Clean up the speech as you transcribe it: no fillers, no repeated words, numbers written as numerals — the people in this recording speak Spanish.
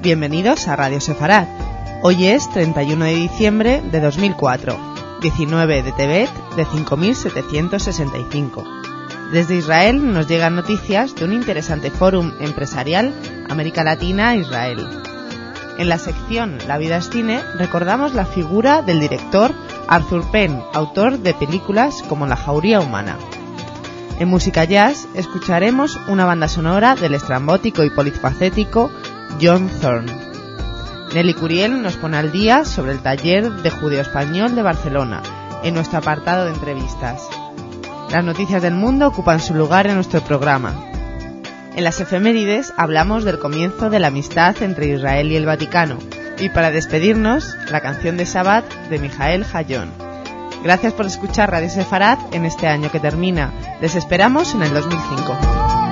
Bienvenidos a Radio Sefarad. Hoy es 31 de diciembre de 2004, 19 de Tebet de 5765. Desde Israel nos llegan noticias de un interesante fórum empresarial América Latina-Israel. En la sección La vida es cine recordamos la figura del director Arthur Penn, autor de películas como La jauría humana. En música jazz escucharemos una banda sonora del estrambótico y polifacético John Zorn. Nelly Curiel nos pone al día sobre el taller de judeo-español de Barcelona en nuestro apartado de entrevistas. Las noticias del mundo ocupan su lugar en nuestro programa. En las efemérides hablamos del comienzo de la amistad entre Israel y el Vaticano. Y para despedirnos, la canción de Shabbat de Mijael Hayón. Gracias por escuchar Radio Sefarad en este año que termina. Les esperamos en el 2005.